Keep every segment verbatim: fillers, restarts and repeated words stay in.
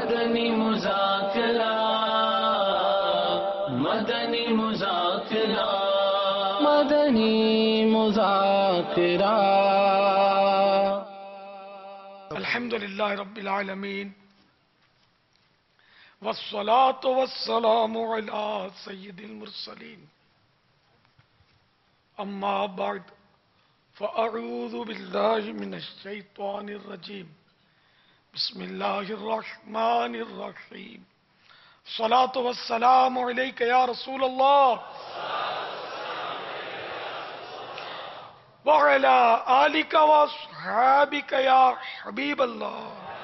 مدنی مذاکرہ مدنی مذاکرہ مدنی مذاکرہ الحمدللہ رب العالمین والصلاة والسلام علی سید المرسلین اما بعد فاعوذ باللہ من الشیطان الرجیم بسم اللہ الرحمن الرحیم الصلاة والسلام علیک یا رسول اللہ وعلی آلک واصحابک یا حبیب اللہ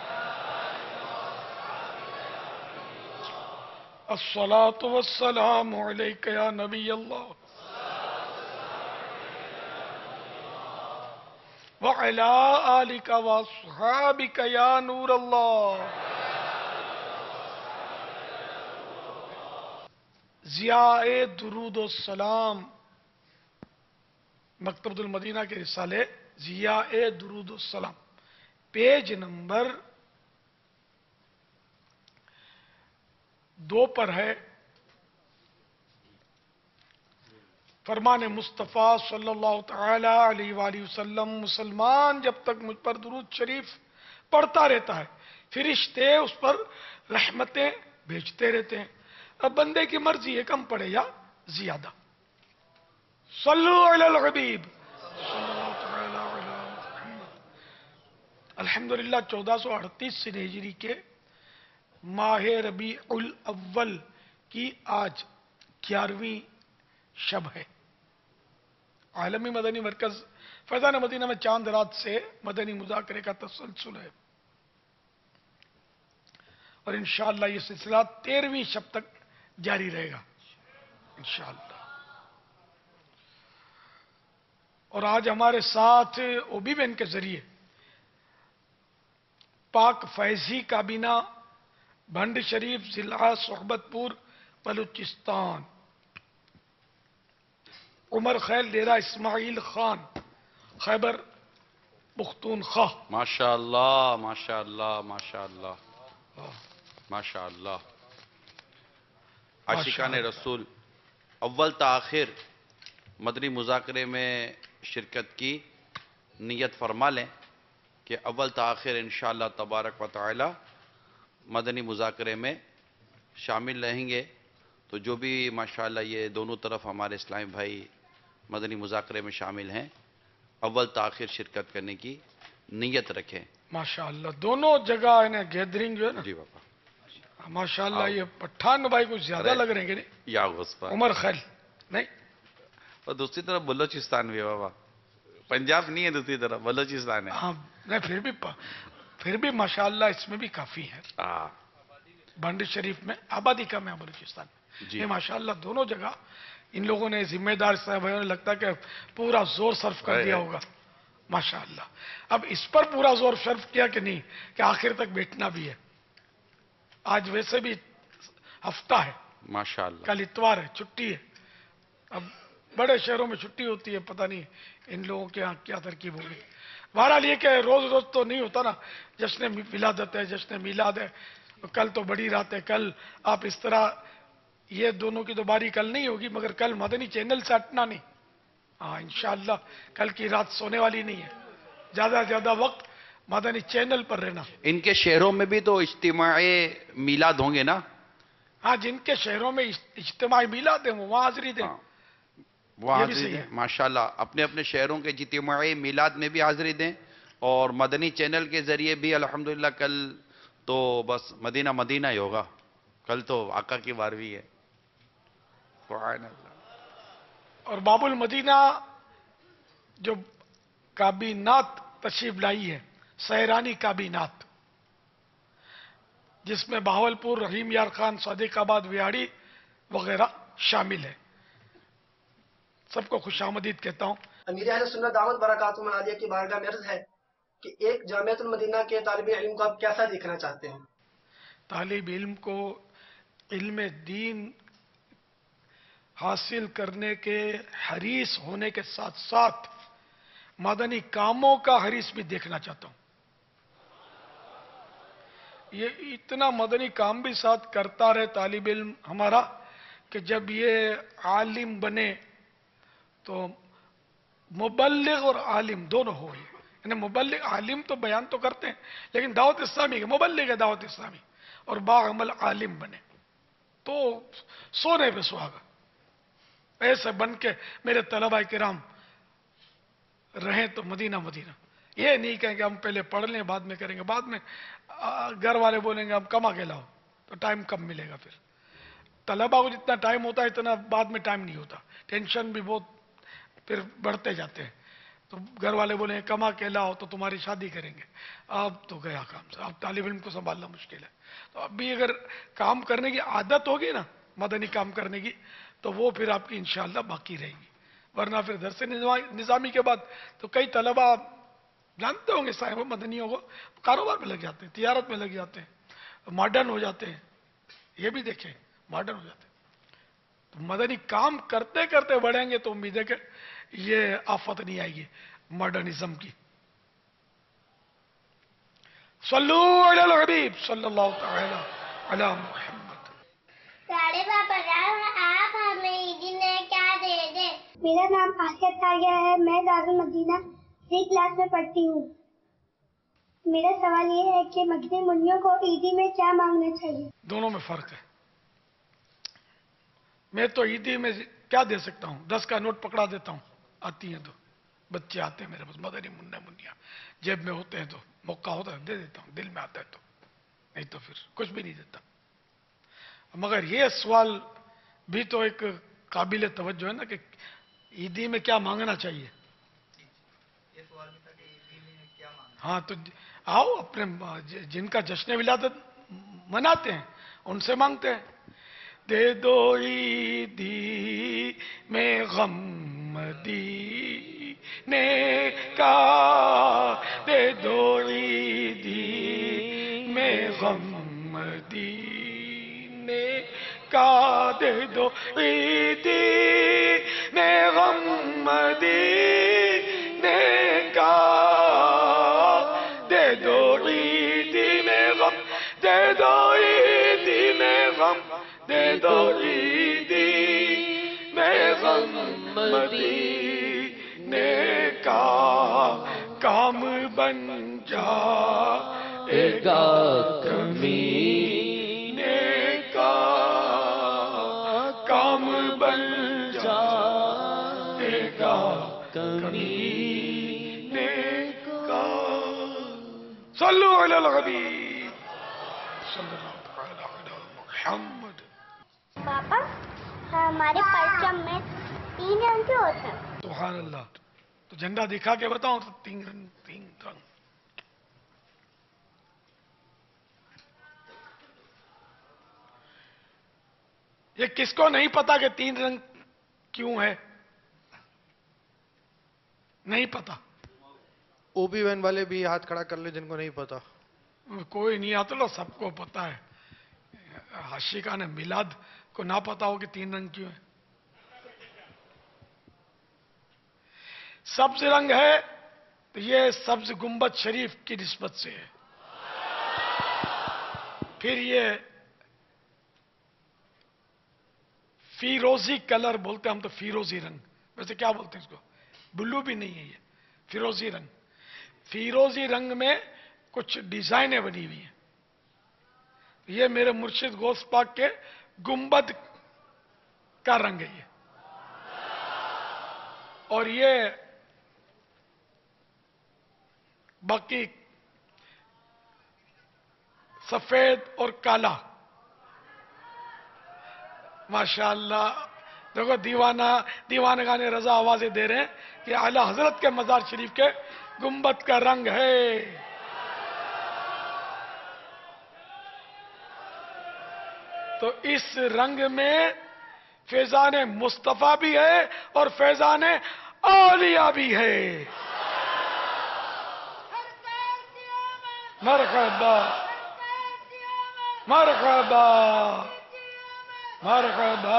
الصلاة والسلام علیک یا نبی اللہ وعلی آلک واصحابک یا نور اللہ ضیاء درود و سلام مکتبۃ المدینہ کے رسالے ضیاء درود و سلام پیج نمبر دو پر ہے. فرمان مصطفیٰ صلی اللہ تعالی علیہ وآلہ وسلم مسلمان جب تک مجھ پر درود شریف پڑھتا رہتا ہے فرشتے اس پر رحمتیں بھیجتے رہتے ہیں. اب بندے کی مرضی ہے کم پڑھے یا زیادہ. صلو علی الحبیب صلی اللہ تعالی علی محمد. الحمدللہ چودہ سو اڑتیس ہجری کے ماہ ربیع الاول کی آج گیارہویں شب ہے. عالمی مدنی مرکز فیضان مدینہ میں چاند رات سے مدنی مذاکرے کا تسلسل ہے اور انشاءاللہ یہ سلسلہ تیرہویں شب تک جاری رہے گا انشاءاللہ. اور آج ہمارے ساتھ اوبی بین کے ذریعے پاک فیضی کابینہ بھنڈ شریف ضلع صحبت پور بلوچستان عمر خیل ڈیرہ اسماعیل خان خیبر پختونخوا. ماشاءاللہ ماشاءاللہ ماشاءاللہ ماشاءاللہ. عاشقان رسول اول تاخیر مدنی مذاکرے میں شرکت کی نیت فرما لیں کہ اول تاخیر انشاءاللہ تبارک و تعالی مدنی مذاکرے میں شامل رہیں گے. تو جو بھی ماشاءاللہ یہ دونوں طرف ہمارے اسلامی بھائی مدنی مذاکرے میں شامل ہیں اول تاخیر شرکت کرنے کی نیت رکھیں. ماشاءاللہ دونوں جگہ انہیں گیدرنگ جو ہے نا جی بابا ماشاءاللہ یہ پٹھان بھائی کچھ زیادہ لگ رہے ہیں کہ نہیں. یا غصہ عمر خیل نہیں اور دوسری طرف بلوچستان بھی ہے بابا. پنجاب نہیں ہے دوسری طرف بلوچستان ہے. ہاں نہیں پھر بھی پھر بھی ماشاءاللہ اس میں بھی کافی ہے. ہاں بھنڈ شریف میں آبادی کم ہے بلوچستان میں. جی یہ ماشاءاللہ دونوں جگہ ان لوگوں نے ذمہ دار صاحب نے لگتا کہ پورا زور صرف کر دیا ہوگا ماشاءاللہ. اب اس پر پورا زور صرف کیا کہ نہیں کہ آخر تک بیٹھنا بھی ہے. آج ویسے بھی ہفتہ ہے ماشاءاللہ کل اتوار ہے چھٹی ہے. اب بڑے شہروں میں چھٹی ہوتی ہے پتہ نہیں ان لوگوں کے ہاں کیا ترکیب ہوگی. بہرحال یہ کہ روز روز تو نہیں ہوتا نا. جشن ولادت ہے جشن میلاد ہے کل تو بڑی رات ہے. کل آپ اس طرح یہ دونوں کی تو باری کل نہیں ہوگی مگر کل مدنی چینل سے ہٹنا نہیں. ہاں انشاءاللہ کل کی رات سونے والی نہیں ہے. زیادہ سے زیادہ وقت مدنی چینل پر رہنا. ان کے شہروں میں بھی تو اجتماعی میلاد ہوں گے نا. ہاں جن کے شہروں میں اجتماعی میلاد ہیں وہ وہاں حاضری دیں. وہ یہ بھی حاضری صحیح دیں ہے. ماشاءاللہ. اپنے اپنے شہروں کے اجتماعی میلاد میں بھی حاضری دیں اور مدنی چینل کے ذریعے بھی الحمدللہ کل تو بس مدینہ مدینہ ہی ہوگا. کل تو آقا کی بارہویں ہے. سبحان اللہ. اور باب المدینہ جو کابینات تشریف لائی ہے سیرانی کابینات جس میں بہاولپور رحیم یار خان صادق آباد ویاڑی وغیرہ شامل ہے. سب کو خوش آمدید کہتا ہوں. امیر اہل سنت دعوت برکاتہ عالیہ کی بارگاہ میں عرض ہے کہ ایک جامعۃ المدینہ کے طالب علم کو آپ کیسا دیکھنا چاہتے ہیں؟ طالب علم کو علم دین حاصل کرنے کے حریص ہونے کے ساتھ ساتھ مدنی کاموں کا حریص بھی دیکھنا چاہتا ہوں. یہ اتنا مدنی کام بھی ساتھ کرتا رہے طالب علم ہمارا کہ جب یہ عالم بنے تو مبلغ اور عالم دونوں ہو گئے. یعنی مبلغ عالم تو بیان تو کرتے ہیں لیکن دعوت اسلامی کے مبلغ ہے دعوت اسلامی، اور باعمل عالم بنے تو سونے پہ سہاگا. ایسے بن کے میرے طلباء کرام رہیں تو مدینہ مدینہ. یہ نہیں کہیں کہ ہم پہلے پڑھ لیں بعد میں کریں گے، بعد میں گھر والے بولیں گے ہم کما کے لاؤ تو ٹائم کم ملے گا. پھر طلباء کو جتنا ٹائم ہوتا ہے اتنا بعد میں ٹائم نہیں ہوتا، ٹینشن بھی بہت پھر بڑھتے جاتے ہیں. تو گھر والے بولیں گے کما کے لاؤ تو تمہاری شادی کریں گے. اب تو گیا کام سے، اب طالب علم کو سنبھالنا مشکل ہے. تو اب بھی اگر کام کرنے کی عادت ہوگی نا مدنی کام کرنے کی تو وہ پھر آپ کی انشاءاللہ باقی رہے گی. ورنہ پھر درس نظامی کے بعد تو کئی طلباء جانتے ہوں گے صاحب مدنیوں کو کاروبار میں لگ جاتے ہیں، تجارت میں لگ جاتے ہیں، ماڈرن ہو جاتے ہیں. یہ بھی دیکھیں ماڈرن ہو جاتے ہیں. تو مدنی کام کرتے کرتے بڑھیں گے تو امید ہے کہ یہ آفت نہیں آئے گی ماڈرنزم کی. صلو علی الحبیب صلی اللہ تعالی علی محمد. ساڑھے پاپا جان آپ ہمیں عیدی میں کیا دے دیں؟ میرا نام آسیہ تاریہ ہے، میں دارالمدینہ تھری کلاس میں پڑھتی ہوں. میرا سوال یہ ہے کہ مدنی منوں کو عیدی میں کیا مانگنا چاہیے؟ دونوں میں فرق ہے. میں تو عیدی میں کیا دے سکتا ہوں؟ دس کا نوٹ پکڑا دیتا ہوں، آتی ہیں تو بچے آتے ہیں میرے پاس مدنی منہ منیا جیب میں ہوتے ہیں تو موقع ہوتا ہے دے دیتا ہوں، دل میں آتا ہے تو، نہیں تو پھر کچھ بھی نہیں دیتا. مگر یہ سوال بھی تو ایک قابل توجہ ہے نا کہ عیدی میں کیا مانگنا چاہیے. ہاں تو آؤ اپنے جن کا جشن ولادت مناتے ہیں ان سے مانگتے ہیں. دے دو عیدی میں غم مدینے کا، دے دو عیدی میں غم مدینے کا، دے دو عیدی میں غم مدینے کا، دے دو عیدی میں غم، دے دو عیدی میں غم، دے دو عیدی میں غم مدینے کا. کام بن جائے گا کمینے کا، کام بن جائے گا کمینے کا. صلو علی الحبیب صلی اللہ تعالی علی محمد. پاپا ہمارے پرچم میں تین رنگ کے ہوتے ہیں. سبحان اللہ. تو جھنڈا دکھا کے بتاؤں تو تین رنگ، تین رنگ. یہ کس کو نہیں پتا کہ تین رنگ کیوں ہے؟ نہیں پتا. او بی وین والے بھی ہاتھ کھڑا کر لیں جن کو نہیں پتا. کوئی نہیں آتا لو، سب کو پتا ہے. عاشقان میلاد کو نہ پتا ہو کہ تین رنگ کیوں ہے. سبز رنگ ہے تو یہ سبز گنبد شریف کی نسبت سے ہے. پھر یہ فیروزی کلر بولتے ہیں ہم تو، فیروزی رنگ. ویسے کیا بولتے ہیں اس کو؟ بلو بھی نہیں ہے یہ، فیروزی رنگ. فیروزی رنگ میں کچھ ڈیزائنیں بنی ہوئی ہیں. یہ میرے مرشد غوث پاک کے گنبد کا رنگ ہے یہ. اور یہ باقی سفید اور کالا. ماشاءاللہ دیکھو دیوانہ دیوانہ گانے رضا آوازیں دے رہے ہیں کہ اعلی حضرت کے مزار شریف کے گنبد کا رنگ ہے. تو اس رنگ میں فیضان مصطفیٰ بھی ہے اور فیضان اولیاء بھی ہے. مرحبا مرحبا مرحبا.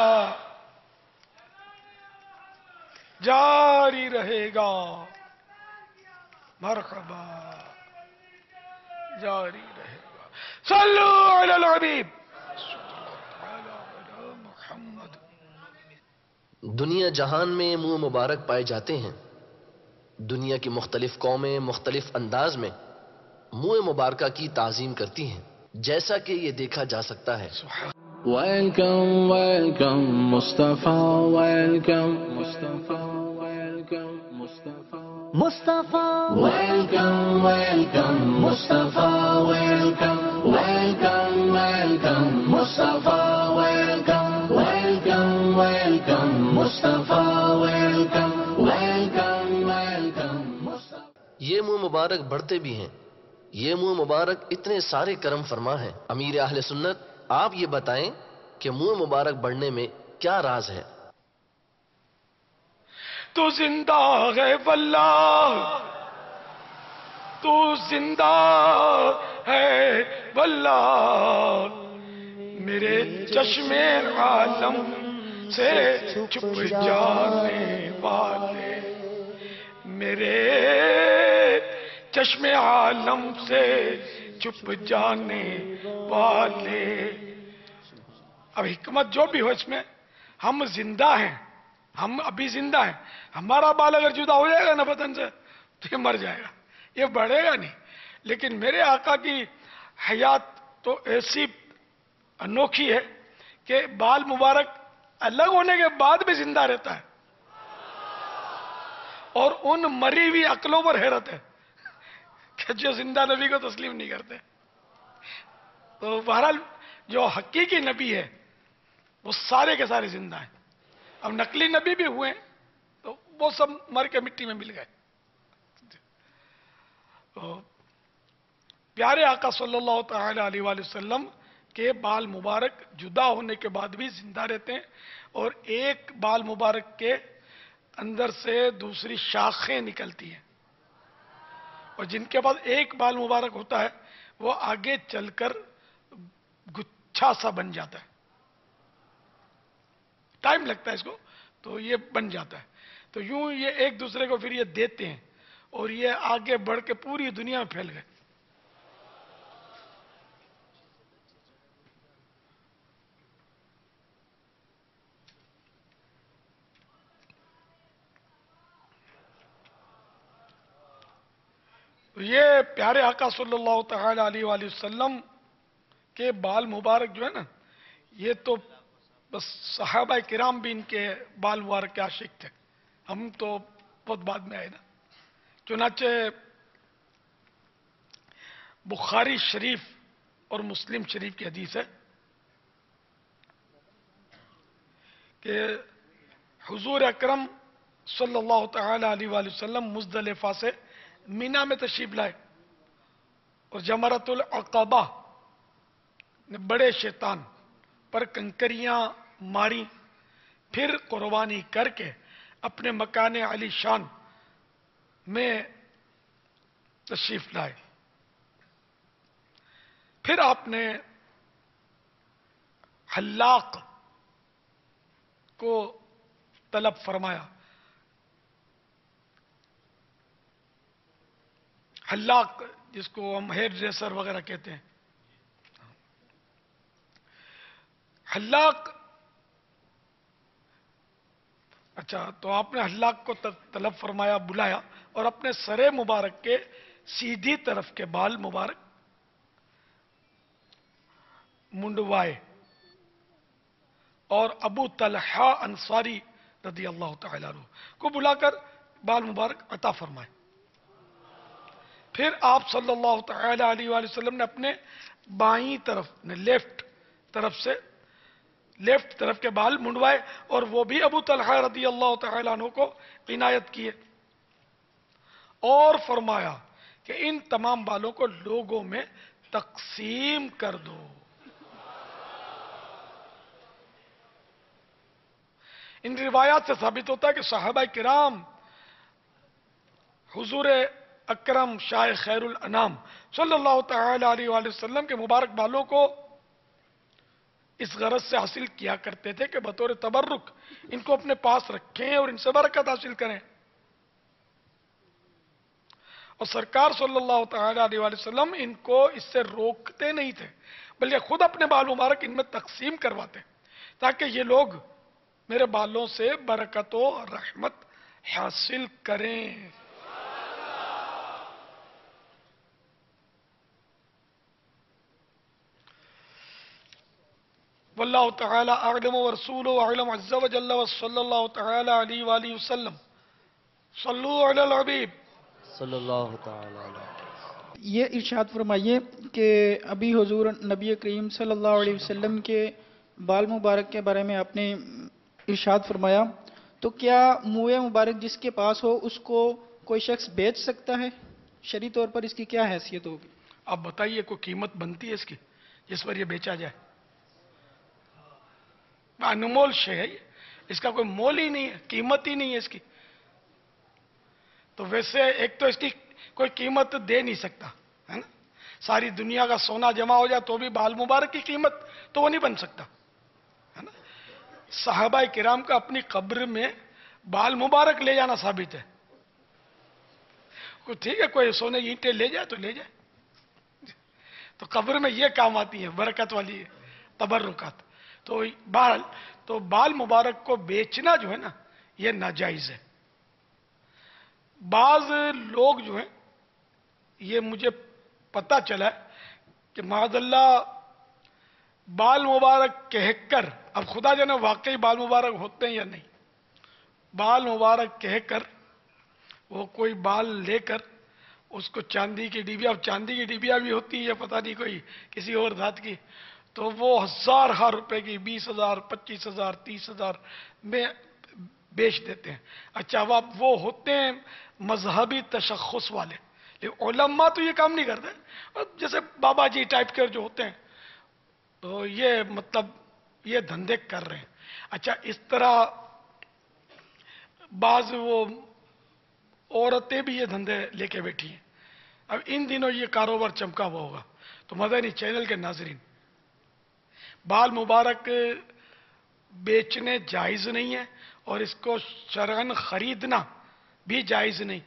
جاری رہے گا مرحبا، جاری رہے گا. सल्लु अलल हबीब। दुनिया जहान में मुंह मुबारक पाए जाते हैं। दुनिया की मुख्तलिफ कौमें मुख्तलिफ अंदाज में मुंह मुबारक की ताज़ीम करती हैं, जैसा कि ये देखा जा सकता है। Welcome, welcome, Mustafa, welcome, Mustafa, welcome, Mustafa, Mustafa, welcome, welcome, Mustafa, welcome, welcome, welcome, Mustafa, welcome, welcome, welcome, Mustafa, welcome, welcome, welcome, Mustafa। ये मुंह मुबारक बढ़ते भी हैं। ये मुंह मुबारक इतने सारे करम फरमा हैं। अमीर अहले सुन्नत, आप ये बताएं कि मुंह मुबारक बढ़ने में क्या राज है? तू जिंदा है वल्लाह, तू जिंदा है वल्लाह, मेरे चश्मे आलम से छुप जाने वाले, मेरे चश्मे आलम से छुप जाने वाले। अब हिकमत जो भी हो इसमें, हम जिंदा हैं, हम अभी जिंदा हैं। हमारा बाल अगर जुदा हो जाएगा ना बदन से तो ये मर जाएगा, ये बढ़ेगा नहीं। लेकिन मेरे आका की हयात तो ऐसी अनोखी है कि बाल मुबारक अलग होने के बाद भी जिंदा रहता है। और उन मरी हुई अकलों पर हैरत है कि जो जिंदा नबी को तस्लीम नहीं करते। तो बहरहाल जो हकीकी नबी है वो सारे के सारे जिंदा हैं। अब नकली नबी भी हुए तो वो सब मर के मिट्टी में मिल गए। तो प्यारे आका सल्लल्लाहु तआला अलैहि वसल्लम के बाल मुबारक जुदा होने के बाद भी जिंदा रहते हैं, और एक बाल मुबारक के अंदर से दूसरी शाखें निकलती हैं, और जिनके पास एक बाल मुबारक होता है वो आगे चलकर गुच्छा सा बन जाता है। टाइम लगता है इसको, तो ये बन जाता है। तो यूं ये एक दूसरे को फिर ये देते हैं, और ये आगे बढ़ के पूरी दुनिया में फैल गए। तो ये प्यारे आका सल्लल्लाहु तआला अलैहि वसल्लम के बाल मुबारक जो है ना, ये तो बस सहाबा किराम भी इनके बाल मुबारक के आशिक थे। हम तो बहुत बाद में आए ना। चुनाचे बुखारी शरीफ और मुस्लिम शरीफ की हदीस है कि हुजूर अकरम सल्लल्लाहु तआला अलैहि वसल्लम मुज़दलिफा से मीना में तशरीफ लाए, और जमरतुल अक़बा ने बड़े शैतान पर कंकरियां मारी, फिर कुर्बानी करके अपने मकान अली शान में तशरीफ लाए। फिर आपने हल्लाक को तलब फरमाया। हल्लाक जिसको हम हेयर ड्रेसर वगैरह कहते हैं, हल्लाक। अच्छा, तो आपने हल्लाक को तलब फरमाया, बुलाया, और अपने सरे मुबारक के सीधी तरफ के बाल मुबारक मुंडवाए, और अबू तलहा अंसारी रदी अल्लाह तआला अन्हु को बुलाकर बाल मुबारक अता फरमाए। फिर आप सल्लल्लाहु तआला अलैहि वसल्लम ने अपने बाईं तरफ ने लेफ्ट तरफ से लेफ्ट तरफ के बाल मुंडवाए, और वो भी अबू तलहा रदी अल्लाह तआला अन्हु को इनायत किए, और फरमाया कि इन तमाम बालों को लोगों में तकसीम कर दो। इन रिवायात से साबित होता है कि सहाबा किराम हुजूर अकरम शाह खैरुल अनाम सल्लल्लाहु तआला अलैहि वसल्लम के मुबारक बालों को इस गरज से हासिल किया करते थे कि बतौर तबर्रुक इनको अपने पास रखें और इनसे बरकत हासिल करें। اور سرکار صلی اللہ تعالی علیہ وآلہ وسلم ان کو اس سے روکتے نہیں تھے، بلکہ خود اپنے بال مبارک ان میں تقسیم کرواتے تاکہ یہ لوگ میرے بالوں سے برکت و رحمت حاصل کریں۔ واللہ تعالی اعلم ورسولہ اعلم عز وجل وصلی اللہ تعالی علیہ وآلہ وسلم۔ صلو علی الحبیب صلی اللہ تعالی علیہ۔ یہ ارشاد فرمائیے کہ ابھی حضور نبی کریم صلی اللہ علیہ وسلم کے بال مبارک کے بارے میں آپ نے ارشاد فرمایا، تو کیا منہ مبارک جس کے پاس ہو اس کو کوئی شخص بیچ سکتا ہے؟ شرعی طور پر اس کی کیا حیثیت ہوگی؟ آپ بتائیے کوئی قیمت بنتی ہے اس کی جس پر یہ بیچا جائے؟ انمول شے ہے، اس کا کوئی مول ہی نہیں ہے، قیمت ہی نہیں ہے اس کی۔ تو ویسے ایک تو اس کی کوئی قیمت دے نہیں سکتا ہے نا، ساری دنیا کا سونا جمع ہو جائے تو بھی بال مبارک کی قیمت تو وہ نہیں بن سکتا ہے نا۔ صحابہ کرام کا اپنی قبر میں بال مبارک لے جانا ثابت ہے۔ کوئی ٹھیک ہے کوئی سونے کی اینٹیں لے جائے تو لے جائے، تو قبر میں یہ کام آتی ہے برکت والی تبرکات۔ تو بال تو بال مبارک کو بیچنا جو ہے نا یہ ناجائز ہے۔ بعض لوگ جو ہیں یہ مجھے پتا چلا کہ معاذ اللہ بال مبارک کہہ کر، اب خدا جانے واقعی بال مبارک ہوتے ہیں یا نہیں، بال مبارک کہہ کر وہ کوئی بال لے کر اس کو چاندی کی ڈبیا، اب چاندی کی ڈبیا بھی ہوتی ہے پتہ نہیں کوئی کسی اور دھات کی، تو وہ ہزار ہزار روپے کی بیس ہزار پچیس ہزار تیس ہزار میں بیچ دیتے ہیں۔ اچھا اب وہ ہوتے ہیں مذہبی تشخص والے، لیکن علماء تو یہ کام نہیں کرتے، جیسے بابا جی ٹائپ کے جو ہوتے ہیں تو یہ مطلب یہ دھندے کر رہے ہیں۔ اچھا اس طرح بعض وہ عورتیں بھی یہ دھندے لے کے بیٹھی ہیں۔ اب ان دنوں یہ کاروبار چمکا ہوا ہوگا، تو مدنی چینل کے ناظرین بال مبارک بیچنے جائز نہیں ہے، اور اس کو شرعاً خریدنا بھی جائز نہیں،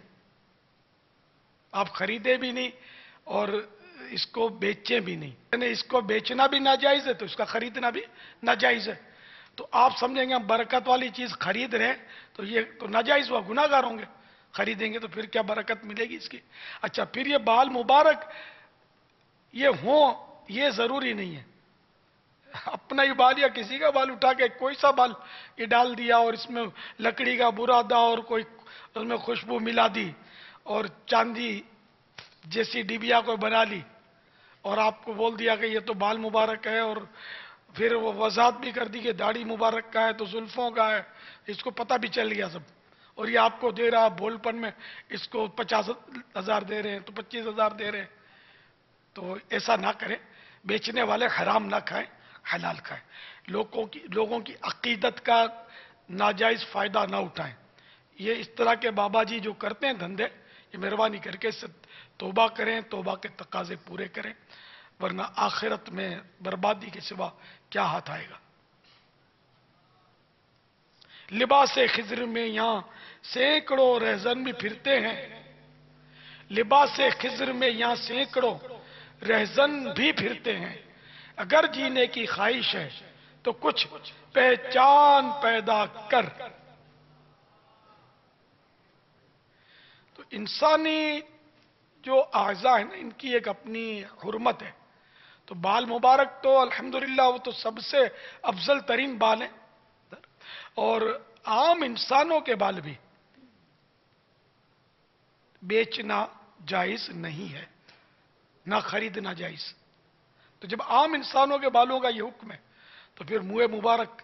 آپ خریدے بھی نہیں اور اس کو بیچیں بھی نہیں، یعنی اس کو بیچنا بھی ناجائز ہے تو اس کا خریدنا بھی ناجائز ہے۔ تو آپ سمجھیں گے ہم برکت والی چیز خرید رہے ہیں تو یہ تو ناجائز ہوا، گناہ گار ہوں گے، خریدیں گے تو پھر کیا برکت ملے گی اس کی؟ اچھا پھر یہ بال مبارک یہ ہوں یہ ضروری نہیں ہے، اپنا ہی بال یا کسی کا بال اٹھا کے کوئی سا بال یہ ڈال دیا اور اس میں لکڑی کا برادا اور کوئی اس میں خوشبو ملا دی اور چاندی جیسی ڈبیا کو بنا لی اور آپ کو بول دیا کہ یہ تو بال مبارک ہے، اور پھر وہ وضاحت بھی کر دی کہ داڑھی مبارک کا ہے تو زلفوں کا ہے، اس کو پتہ بھی چل گیا سب، اور یہ آپ کو دے رہا بھول پن میں اس کو پچاس ہزار دے رہے ہیں تو پچیس ہزار دے رہے ہیں، تو ایسا نہ کریں، بیچنے والے حرام نہ کھائیں حلال کھائیں، لوگوں کی لوگوں کی عقیدت کا ناجائز فائدہ نہ اٹھائیں۔ یہ اس طرح کے بابا جی جو کرتے ہیں دھندے، یہ مہربانی کر کے اس سے توبہ کریں، توبہ کے تقاضے پورے کریں، ورنہ آخرت میں بربادی کے سوا کیا ہاتھ آئے گا۔ لباس خضر میں یہاں سینکڑوں رہزن بھی پھرتے ہیں، لباس خضر میں یہاں سینکڑوں رہزن بھی پھرتے ہیں، اگر جینے کی خواہش ہے تو کچھ پہچان پیدا کر۔ تو انسانی جو اعضاء ہیں نا ان کی ایک اپنی حرمت ہے، تو بال مبارک تو الحمدللہ وہ تو سب سے افضل ترین بال ہیں، اور عام انسانوں کے بال بھی بیچنا جائز نہیں ہے، نہ خریدنا جائز۔ تو جب عام انسانوں کے بالوں کا یہ حکم ہے تو پھر منہ مبارک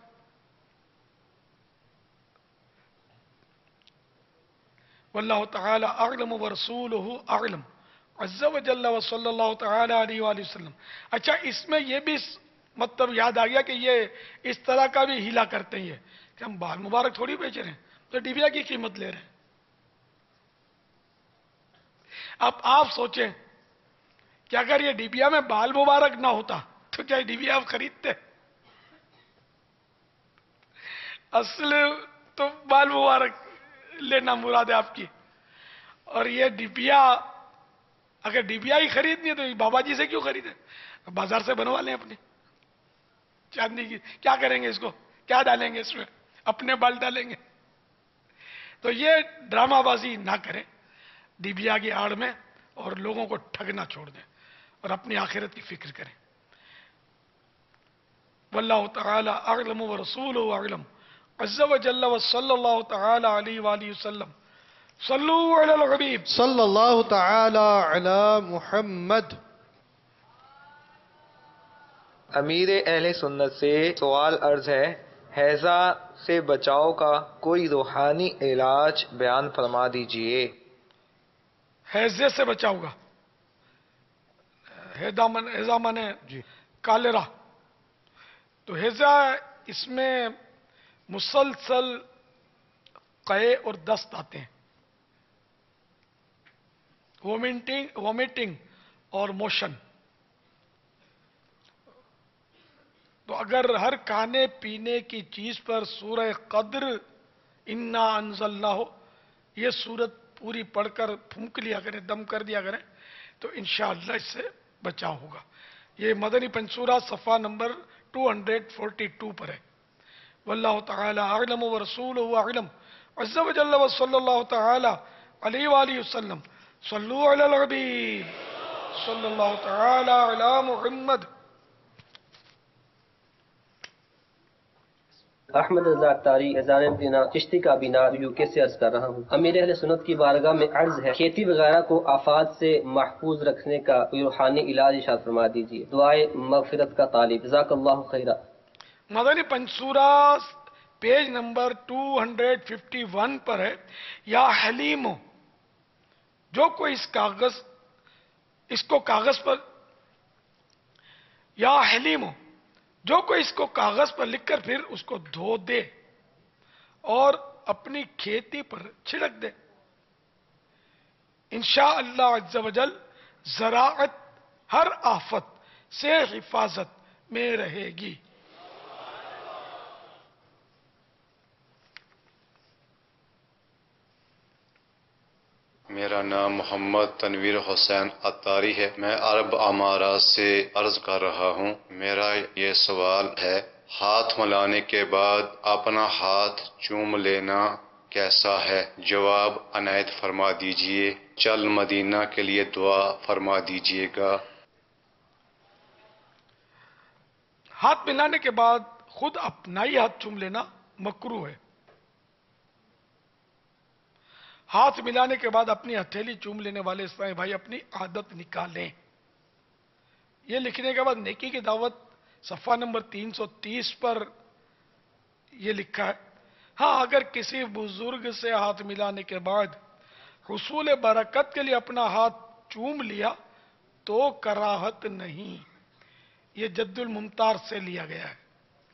واللہ تعالی اعلم ورسولہ اعلم عز وجل وصلی اللہ تعالی علیہ وآلہ وسلم۔ اچھا اس میں یہ بھی مطلب یاد آ گیا کہ یہ اس طرح کا بھی ہیلا کرتے ہیں کہ ہم بال مبارک تھوڑی بیچ رہے ہیں، تو ڈبیا کی قیمت لے رہے ہیں۔ اب آپ سوچیں کہ اگر یہ ڈبیا میں بال مبارک نہ ہوتا تو کیا یہ ڈبیا آپ خریدتے؟ اصل تو بال مبارک لینا مراد ہے آپ کی، اور یہ ڈبیا اگر ڈی بی آئی خریدنی ہے تو بابا جی سے کیوں خریدے؟ بازار سے بنوا لیں اپنے چاندی کی. کیا کریں گے اس کو؟ کیا ڈالیں گے اس میں؟ اپنے بال ڈالیں گے. تو یہ ڈرامہ بازی نہ کریں ڈی بی آئی کی آڑ میں، اور لوگوں کو ٹھگنا چھوڑ دیں اور اپنی آخرت کی فکر کریں. واللہ تعالی اعلم ورسولہ اعلم عز وجل وصلی اللہ تعالی علیہ وآلہ وسلم. صلو علی الحبیب صلی اللہ تعالی علی محمد. امیر اہل سنت سے سوال عرض ہے، حیضہ سے بچاؤ کا کوئی روحانی علاج بیان فرما دیجئے. حیضے سے بچاؤ گا، حیضہ من حیضہ من جی کالرا. تو حیضہ اس میں مسلسل قے اور دست آتے ہیں، وومٹنگ وومیٹنگ اور موشن. تو اگر ہر کھانے پینے کی چیز پر سورہ قدر انا انزلناہ یہ سورت پوری پڑھ کر پھونک لیا کریں، دم کر دیا کریں، تو انشاءاللہ اس سے بچاؤ ہوگا. یہ مدنی پنسورہ صفحہ نمبر دو سو بائیس پر ہے. واللہ تعالی اعلم ورسولہ اعلم عز وجل وصلی اللہ تعالی علیہ وآلہ وسلم. صلو علی الحبیب صلی اللہ تعالی علی محمد. احمد رضا اختاری اذان مدینہ چشتی کا بنا یو کے سے عرض کر رہا ہوں. امیر اہل سنت کی بارگاہ میں عرض ہے، کھیتی وغیرہ کو آفات سے محفوظ رکھنے کا کوئی روحانی علاج ارشاد فرما دیجیے. دعائے مغفرت کا طالب. جزاک اللہ خیرہ. مدنی پنسورہ پیج نمبر دو سو اکیاون پر ہے. یا حلیمو، جو کوئی اس کاغذ اس کو کاغذ پر یا حلیمو جو کوئی اس کو کاغذ پر لکھ کر پھر اس کو دھو دے اور اپنی کھیتی پر چھڑک دے، انشاءاللہ عز و جل زراعت ہر آفت سے حفاظت میں رہے گی. میرا نام محمد تنویر حسین عطاری ہے. میں عرب امارات سے عرض کر رہا ہوں. میرا یہ سوال ہے، ہاتھ ملانے کے بعد اپنا ہاتھ چوم لینا کیسا ہے؟ جواب عنایت فرما دیجئے. چل مدینہ کے لیے دعا فرما دیجئے گا. ہاتھ ملانے کے بعد خود اپنا ہی ہاتھ چوم لینا مکروہ ہے. ہاتھ ملانے کے بعد اپنی ہتھیلی چوم لینے والے اسلامی بھائی اپنی عادت نکالیں. یہ لکھنے کے بعد نیکی کی دعوت صفحہ نمبر تین سو تیس پر یہ لکھا ہے. ہاں، اگر کسی بزرگ سے ہاتھ ملانے کے بعد حصول برکت کے لیے اپنا ہاتھ چوم لیا تو کراہت نہیں. یہ جد الممتار سے لیا گیا ہے.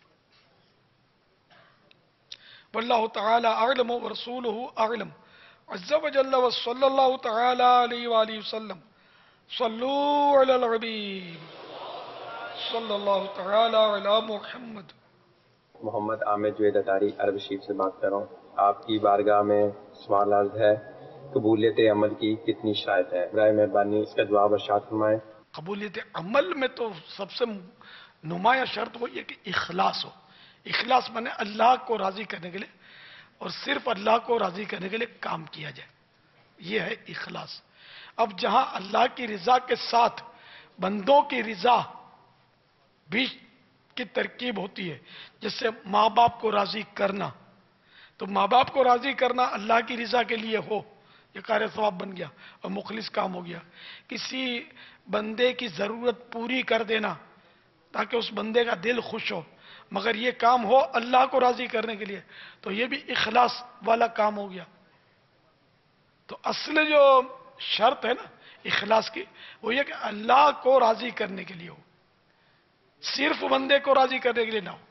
واللہ تعالی اعلم ورسولہ اعلم عز وجل وصلی اللہ تعالی علیہ وآلہ وسلم. صلو علی الحبیب صلی اللہ تعالی علی محمد. محمد عامر جوید اطاری عرب شریف سے بات کر رہا ہوں. آپ کی بارگاہ میں سوال عرض ہے، قبولیت عمل کی کتنی شرائط ہے؟ برائے مہربانی اس کا جواب ارشاد فرمائیں. قبولیت عمل میں تو سب سے نمایاں شرط وہ یہ کہ اخلاص ہو. اخلاص مانے اللہ کو راضی کرنے کے لیے اور صرف اللہ کو راضی کرنے کے لیے کام کیا جائے، یہ ہے اخلاص. اب جہاں اللہ کی رضا کے ساتھ بندوں کی رضا بھی کی ترکیب ہوتی ہے، جس سے ماں باپ کو راضی کرنا، تو ماں باپ کو راضی کرنا اللہ کی رضا کے لیے ہو، یہ کار ثواب بن گیا اور مخلص کام ہو گیا. کسی بندے کی ضرورت پوری کر دینا تاکہ اس بندے کا دل خوش ہو، مگر یہ کام ہو اللہ کو راضی کرنے کے لیے، تو یہ بھی اخلاص والا کام ہو گیا. تو اصل جو شرط ہے نا اخلاص کی، وہ یہ کہ اللہ کو راضی کرنے کے لیے ہو، صرف بندے کو راضی کرنے کے لیے نہ ہو.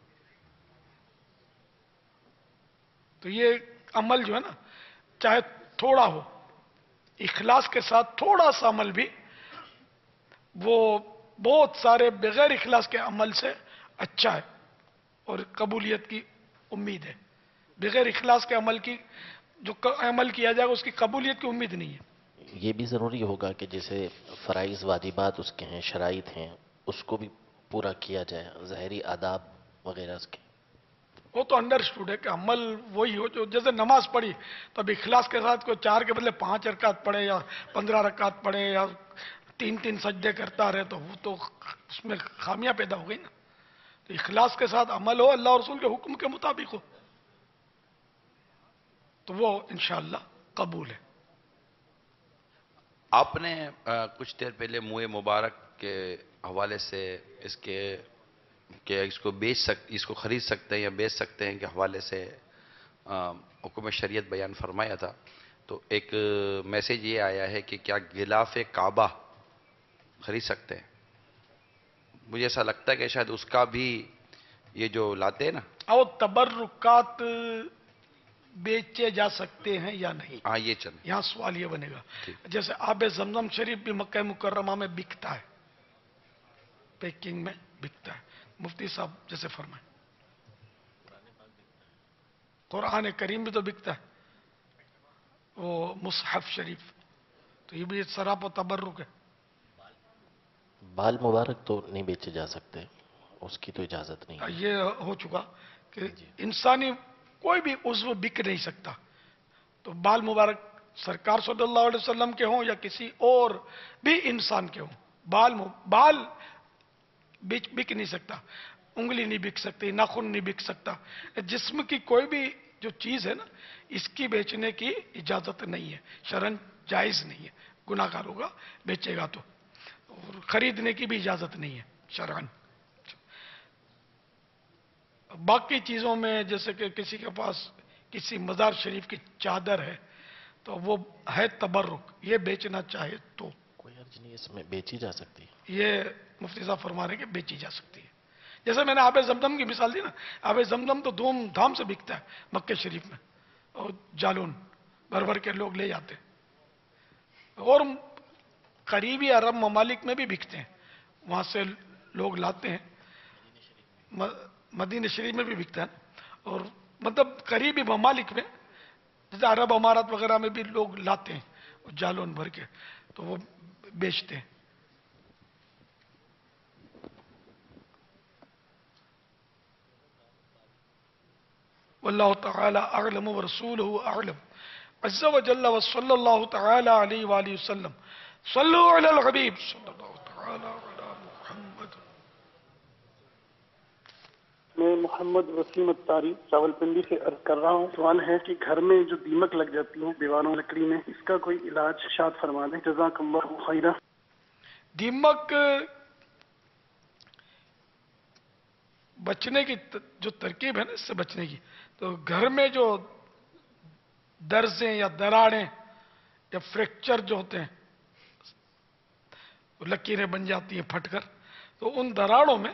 تو یہ عمل جو ہے نا چاہے تھوڑا ہو، اخلاص کے ساتھ تھوڑا سا عمل بھی وہ بہت سارے بغیر اخلاص کے عمل سے اچھا ہے اور قبولیت کی امید ہے. بغیر اخلاص کے عمل کی جو عمل کیا جائے گا اس کی قبولیت کی امید نہیں ہے. یہ بھی ضروری ہوگا کہ جیسے فرائض واجبات اس کے ہیں، شرائط ہیں، اس کو بھی پورا کیا جائے، ظاہری آداب وغیرہ اس کے؟ وہ تو انڈرسٹوڈ ہے کہ عمل وہی ہو جو جیسے نماز پڑھی تو اب اخلاص کے ساتھ کوئی چار کے بدلے پانچ رکعت پڑھے یا پندرہ رکعت پڑھے یا تین تین سجدے کرتا رہے تو وہ تو اس میں خامیاں پیدا ہو گئی نا. تو اخلاص کے ساتھ عمل ہو، اللہ اور رسول کے حکم کے مطابق ہو، تو وہ انشاءاللہ قبول ہے. آپ نے کچھ دیر پہلے منہ مبارک کے حوالے سے اس کے کہ اس کو بیچ سک اس کو خرید سکتے ہیں یا بیچ سکتے ہیں کے حوالے سے حکم شریعت بیان فرمایا تھا. تو ایک میسیج یہ آیا ہے کہ کیا غلاف کعبہ خرید سکتے ہیں؟ مجھے ایسا لگتا ہے کہ شاید اس کا بھی یہ جو لاتے ہیں نا اور تبرکات بیچے جا سکتے ہیں یا نہیں، ہاں یہ چل یہاں سوال یہ بنے گا. جیسے آب زمزم شریف بھی مکہ مکرمہ میں بکتا ہے، پیکنگ میں بکتا ہے، مفتی صاحب جیسے فرمائیں. قرآن کریم بھی تو بکتا ہے، وہ مصحف شریف، تو یہ بھی سراپ و تبرک ہے. بال مبارک تو نہیں بیچے جا سکتے، اس کی تو اجازت نہیں ہے. یہ ہو چکا کہ انسانی کوئی بھی عضو بک نہیں سکتا. تو بال مبارک سرکار صلی اللہ علیہ وسلم کے ہوں یا کسی اور بھی انسان کے ہوں، بال بال بک نہیں سکتا، انگلی نہیں بک سکتی، ناخن نہیں بک سکتا. جسم کی کوئی بھی جو چیز ہے نا، اس کی بیچنے کی اجازت نہیں ہے، شرعاً جائز نہیں ہے. گناہ گار ہوگا بیچے گا تو، اور خریدنے کی بھی اجازت نہیں ہے شرعاً. باقی چیزوں میں جیسے کہ کسی کے پاس کسی مزار شریف کی چادر ہے تو وہ ہے تبرک، یہ بیچنا چاہے تو کوئی حرج نہیں، اس میں بیچی جا سکتی ہے. یہ مفتی صاحب فرما رہے ہیں کہ بیچی جا سکتی ہے. جیسے میں نے آب زمزم کی مثال دی نا، آب زمزم تو دھوم دھام سے بکتا ہے مکہ شریف میں، اور جالون بھر بھر کے لوگ لے جاتے ہیں، اور قریبی عرب ممالک میں بھی بکتے ہیں، وہاں سے لوگ لاتے ہیں. مدینہ شریف میں بھی بکتا ہے، اور مطلب قریبی ممالک میں جیسے عرب امارات وغیرہ میں بھی لوگ لاتے ہیں جالون بھر کے، تو وہ بیچتے ہیں. واللہ تعالی اعلم ورسولہ اعلم عز وجل وصلی اللہ تعالی علیہ وآلہ وسلم. صلو علی الحبیب صلی اللہ تعالی علی محمد. میں محمد وسیم اتاری راولپنڈی سے عرض کر رہا ہوں. سوال ہے کہ گھر میں جو دیمک لگ جاتی ہیں دیواروں لکڑی میں، اس کا کوئی علاج ارشاد فرما دیں، جزاک اللہ خیرہ. دیمک بچنے کی جو ترکیب ہے نا، اس سے بچنے کی، تو گھر میں جو درزیں یا دراڑیں یا فریکچر جو ہوتے ہیں، لکیریں بن جاتی ہیں پھٹ کر، تو ان دراڑوں میں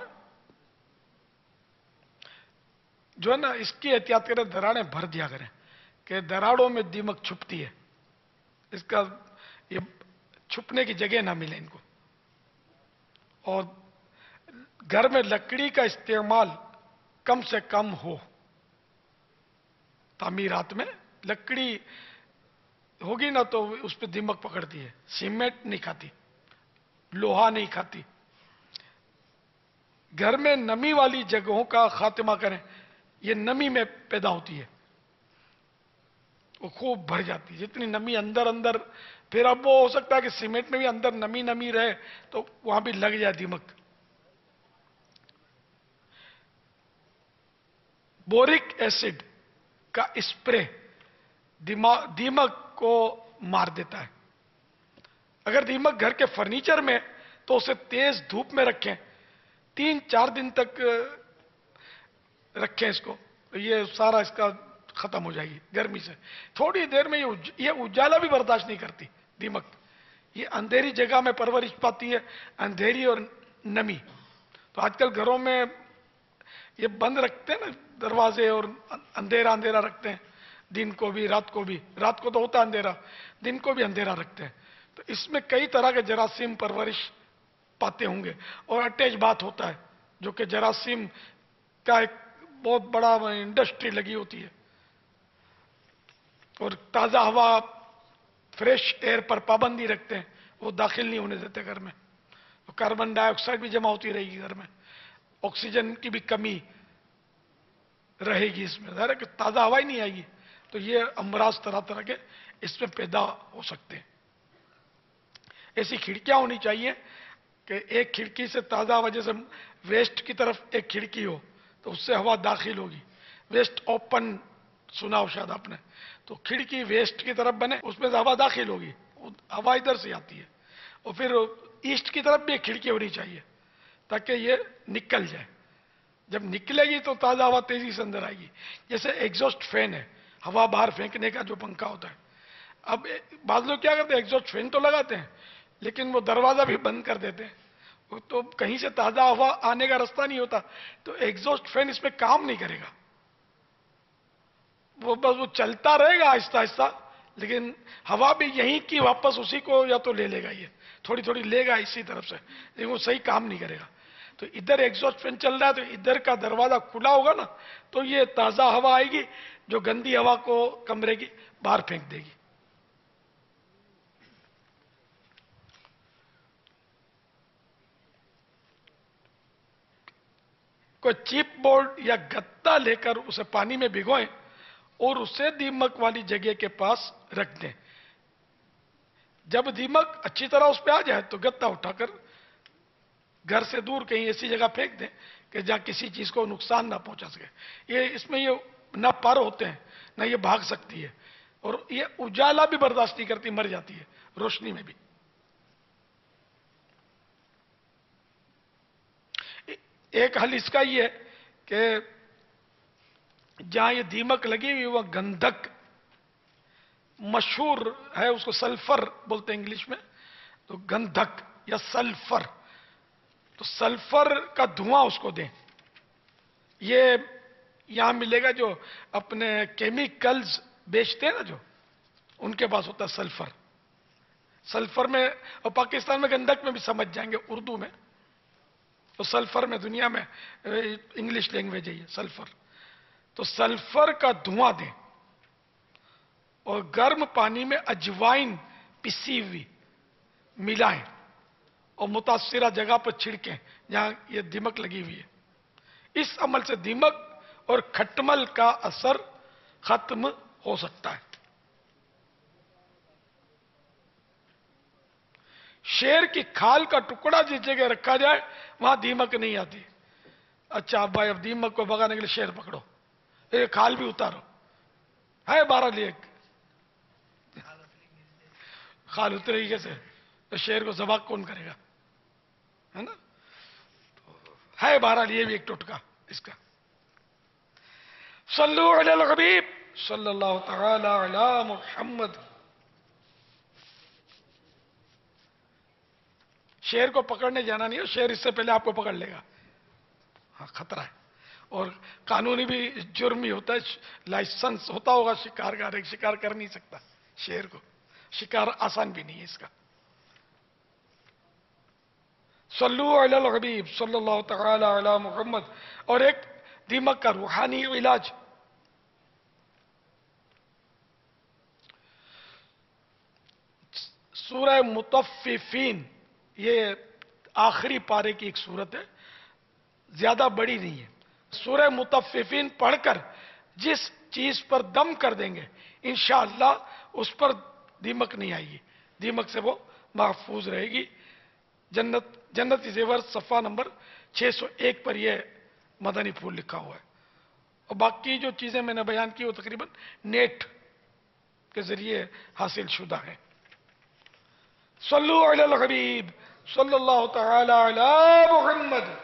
جو ہے نا اس کی احتیاط کریں، دراڑیں بھر دیا کریں کہ دراڑوں میں دیمک چھپتی ہے، اس کا یہ چھپنے کی جگہ نہ ملے ان کو. اور گھر میں لکڑی کا استعمال کم سے کم ہو. تعمیرات میں لکڑی ہوگی نا تو اس پہ دیمک پکڑتی ہے. سیمنٹ نہیں کھاتی، لوہا نہیں کھاتی. گھر میں نمی والی جگہوں کا خاتمہ کریں، یہ نمی میں پیدا ہوتی ہے، وہ خوب بھر جاتی ہے. جتنی نمی اندر اندر، پھر اب وہ ہو سکتا ہے کہ سیمنٹ میں بھی اندر نمی نمی رہے تو وہاں بھی لگ جائے دیمک. بورک ایسڈ کا اسپرے دیمک کو مار دیتا ہے. اگر دیمک گھر کے فرنیچر میں تو اسے تیز دھوپ میں رکھیں، تین چار دن تک رکھیں اس کو، یہ سارا اس کا ختم ہو جائے گی گرمی سے. تھوڑی دیر میں یہ اجالا بھی برداشت نہیں کرتی دیمک، یہ اندھیری جگہ میں پرورش پاتی ہے، اندھیری اور نمی. تو آج کل گھروں میں یہ بند رکھتے ہیں نا دروازے، اور اندھیرا اندھیرا رکھتے ہیں، دن کو بھی رات کو بھی. رات کو تو ہوتا اندھیرا، دن کو بھی اندھیرا رکھتے ہیں. تو اس میں کئی طرح کے جراثیم پرورش پاتے ہوں گے، اور اٹیچ بات ہوتا ہے جو کہ جراثیم کا ایک بہت بڑا انڈسٹری لگی ہوتی ہے. اور تازہ ہوا फ्रेश एयर पर पाबंदी रखते हैं, वो दाखिल नहीं होने देते घर में। तो कार्बन डाइऑक्साइड भी जमा होती रहेगी घर में, ऑक्सीजन की भी कमी रहेगी इसमें, ज़ाहिर है कि ताज़ा हवा ही नहीं आएगी, तो ये अमराज तरह तरह के इसमें पैदा हो सकते हैं। ऐसी खिड़कियां होनी चाहिए कि एक खिड़की से ताज़ा हवा, जैसे वेस्ट की तरफ एक खिड़की हो तो उससे हवा दाखिल होगी, वेस्ट ओपन सुना हो शायद आपने, तो खिड़की वेस्ट की तरफ बने, उसमें से हवा दाखिल होगी, हवा इधर से आती है। और फिर ईस्ट की तरफ भी एक खिड़की होनी चाहिए ताकि ये निकल जाए, जब निकलेगी तो ताज़ा हवा तेजी से अंदर आएगी। जैसे एग्जॉस्ट फैन है, हवा बाहर फेंकने का जो पंखा होता है। अब बाद लोग क्या करते हैं, एग्जॉस्ट फैन तो लगाते हैं लेकिन वो दरवाजा भी बंद कर देते हैं, तो कहीं से ताज़ा हवा आने का रास्ता नहीं होता, तो एग्जॉस्ट फैन इसमें काम नहीं करेगा, वो बस वो चलता रहेगा आहिस्ता आहिस्ता, लेकिन हवा भी यहीं की वापस उसी को या तो ले लेगा, ये थोड़ी थोड़ी लेगा इसी तरफ से, लेकिन वो सही काम नहीं करेगा। तो इधर एग्जॉस्ट फैन चल रहा है तो इधर का दरवाजा खुला होगा ना, तो ये ताज़ा हवा आएगी जो गंदी हवा को कमरे की बाहर फेंक देगी। कोई चिप बोर्ड या गत्ता लेकर उसे पानी में भिगोएं और उसे दीमक वाली जगह के पास रख दें। जब दीमक अच्छी तरह उस पर आ जाए तो गत्ता उठाकर घर से दूर कहीं ऐसी जगह फेंक दें कि जहां किसी चीज को नुकसान ना पहुंचा सके। ये इसमें ये ना पर होते हैं ना ये भाग सकती है, और ये उजाला भी बर्दाश्त नहीं करती, मर जाती है रोशनी में भी। एक हल इसका ये है कि जहां ये दीमक लगी हुई वह गंधक मशहूर है, उसको सल्फर बोलते हैं इंग्लिश में, तो गंधक या सल्फर, तो सल्फर का धुआं उसको दें। ये यहां मिलेगा जो अपने केमिकल्स बेचते हैं ना, जो उनके पास होता है सल्फर। सल्फर में, और पाकिस्तान में गंधक में भी समझ जाएंगे उर्दू में, तो सल्फर में दुनिया में इंग्लिश लैंग्वेज है ये सल्फर। तो सल्फर का धुआं दें और गर्म पानी में अजवाइन पिसी हुई मिलाएं और मुतासिरा जगह पर छिड़कें जहां ये दीमक लगी हुई है। इस अमल से दीमक और खटमल का असर खत्म हो सकता है। शेर की खाल का टुकड़ा जिस जगह रखा जाए वहां दीमक नहीं आती। अच्छा अब भाई, अब दीमक को भगाने के लिए शेर पकड़ो, ये खाल भी उतारो, है बारह लिए खाल उतरेगी कैसे, तो शेर को ज़बह कौन करेगा, है ना। तो है बारह लिए भी एक टोटका इसका। सल्लु अलल हबीब सल्लल्लाहु तआला अला मुहम्मद। शेर को पकड़ने जाना नहीं है, शेर इससे पहले आपको पकड़ लेगा, हाँ खतरा है। और कानूनी भी जुर्म ही होता है, लाइसेंस होता होगा शिकार का, एक शिकार कर नहीं सकता शेर को, शिकार आसान भी नहीं है इसका। सल्लु अलल हबीब सल्लल्लाहु तआला अला मुहम्मद। और एक दीमक का रूहानी इलाज, सूरह मुतफ्फिफीन, ये आखिरी पारे की एक सूरत है, ज्यादा बड़ी नहीं है। सूरह मुतफ्फिफीन पढ़कर जिस चीज पर दम कर देंगे इंशाअल्लाह उस पर दीमक नहीं आएगी, दीमक से वो महफूज रहेगी। जन्नत जन्नती ज़ेवर सफ़ा नंबर छह सौ एक पर यह मदनी फूल लिखा हुआ है। और बाकी जो चीजें मैंने बयान की वो तकरीबन नेट के जरिए हासिल शुदा है। सल्लु अलल हबीब सल्लल्लाहु तआला अला मुहम्मद।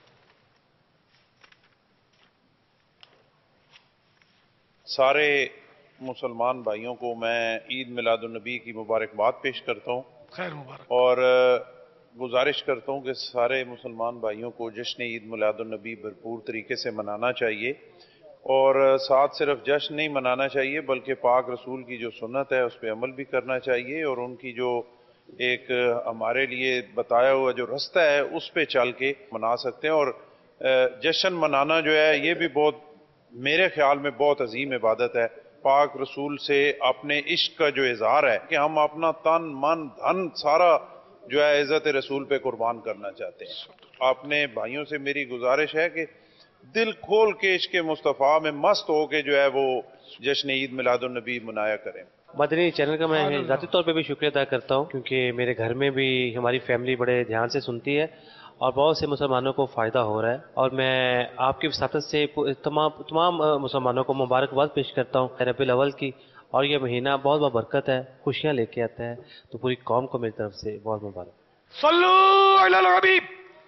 सारे मुसलमान भाइयों को मैं ईद मिलादुन नबी की मुबारकबाद पेश करता हूँ। खैर मुबारक। और गुजारिश करता हूँ कि सारे मुसलमान भाइयों को जश्न ईद मिलादुन नबी भरपूर तरीके से मनाना चाहिए, और साथ सिर्फ जश्न नहीं मनाना चाहिए बल्कि पाक रसूल की जो सुन्नत है उस पर अमल भी करना चाहिए, और उनकी जो एक हमारे लिए बताया हुआ जो रास्ता है उस पे चल के मना सकते हैं। और जश्न मनाना जो है ये भी बहुत मेरे ख्याल में बहुत अजीम इबादत है, پاک رسول سے اپنے عشق کا جو اظہار ہے کہ ہم اپنا تن من دھن سارا جو ہے عزت رسول پہ قربان کرنا چاہتے ہیں۔ اپنے بھائیوں سے میری گزارش ہے کہ دل کھول کے عشق مصطفیٰ میں مست ہو کے جو ہے وہ جشن عید میلاد النبی منایا کریں۔ مدنی چینل کا میں ذاتی طور پہ بھی شکریہ ادا کرتا ہوں، کیونکہ میرے گھر میں بھی ہماری فیملی بڑے دھیان سے سنتی ہے اور بہت سے مسلمانوں کو فائدہ ہو رہا ہے، اور میں آپ کی وساطت سے تمام تمام مسلمانوں کو مبارکباد پیش کرتا ہوں ربیع الاول کی، اور یہ مہینہ بہت بہت برکت ہے، خوشیاں لے کے آتا ہے، تو پوری قوم کو میری طرف سے بہت مبارک۔ صلو علی الحبیب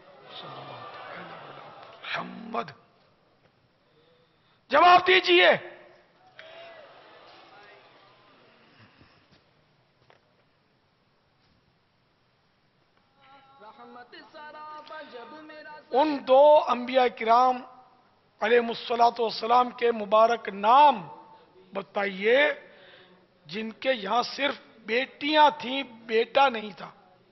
محمد، جواب دیجئے۔ ان دو انبیاء کرام علیہ الصلوۃ والسلام کے مبارک نام بتائیے جن کے یہاں صرف بیٹیاں تھیں، بیٹا نہیں تھا۔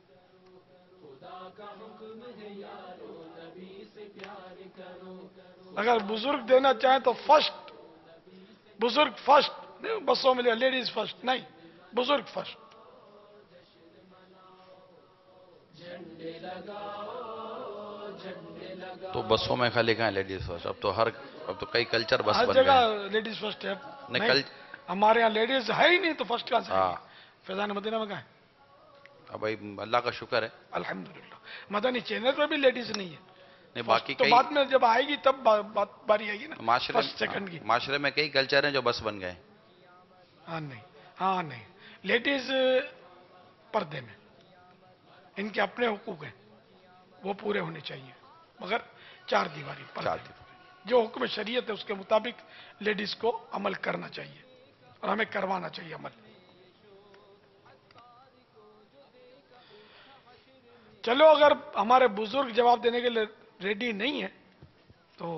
اگر بزرگ دینا چاہیں تو فرسٹ، بزرگ فرسٹ، بسوں میں لیڈیز فرسٹ نہیں، بزرگ فرسٹ۔ تو بسوں میں خالی کہاں لیڈیز فرسٹ؟ اب تو ہر اب تو کئی کلچر بس ہر بن جگہ گئے۔ لیڈیز فرسٹ ہے، نہیں کل ہمارے یہاں لیڈیز ہے ہی نہیں تو فرسٹ کہاں سے؟ ہاں فیضان مدینہ میں کہاں ہے؟ اب بھائی اللہ کا شکر ہے الحمدللہ مدنی چینل پہ بھی لیڈیز نہیں ہے، نہیں باقی تو کئی بعد میں جب آئے گی تب بات باری آئے گی نا معاشرے فرسٹ سیکنڈ کی۔ معاشرے میں کئی کلچر ہیں جو بس بن گئے۔ ہاں نہیں، ہاں نہیں، لیڈیز پردے میں ان کے اپنے حقوق ہیں، وہ پورے ہونے چاہیے، مگر چار دیواری پردے میں جو حکم شریعت ہے اس کے مطابق لیڈیز کو عمل کرنا چاہیے اور ہمیں کروانا چاہیے عمل۔ چلو اگر ہمارے بزرگ جواب دینے کے لیے ریڈی نہیں ہیں تو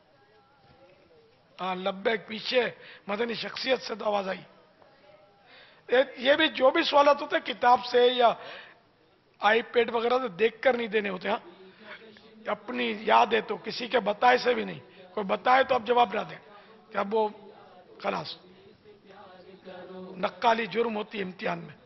ہاں لبیک پیچھے مدنی شخصیت سے تو آواز آئی۔ یہ بھی جو بھی سوالات ہوتے ہیں کتاب سے یا آئی پیڈ وغیرہ سے دیکھ کر نہیں دینے ہوتے، ہاں اپنی یاد ہے تو کسی کے بتائے سے بھی نہیں، کوئی بتائے تو اب جواب نہ دیں کہ اب وہ خلاص نقالی جرم ہوتی ہے امتحان میں۔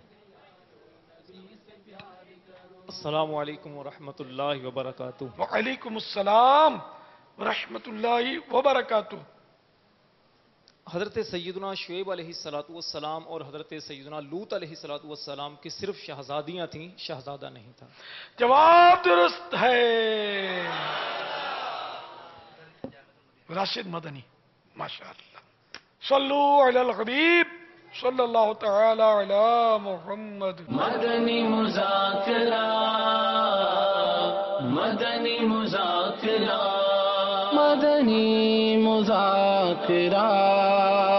السلام علیکم ورحمۃ اللہ وبرکاتہ۔ وعلیکم السلام ورحمۃ اللہ وبرکاتہ۔ حضرت سیدنا شعیب علیہ الصلوۃ والسلام اور حضرت سیدنا لوط علیہ الصلوۃ والسلام کی صرف شہزادیاں تھیں، شہزادہ نہیں تھا۔ جواب درست ہے راشد مدنی، ماشاءاللہ۔ صلو علی الحبیب صلی اللہ تعالی علی محمد۔ مدنی مذاکرہ، مدنی مذاکرہ، مدنی مذاکرہ۔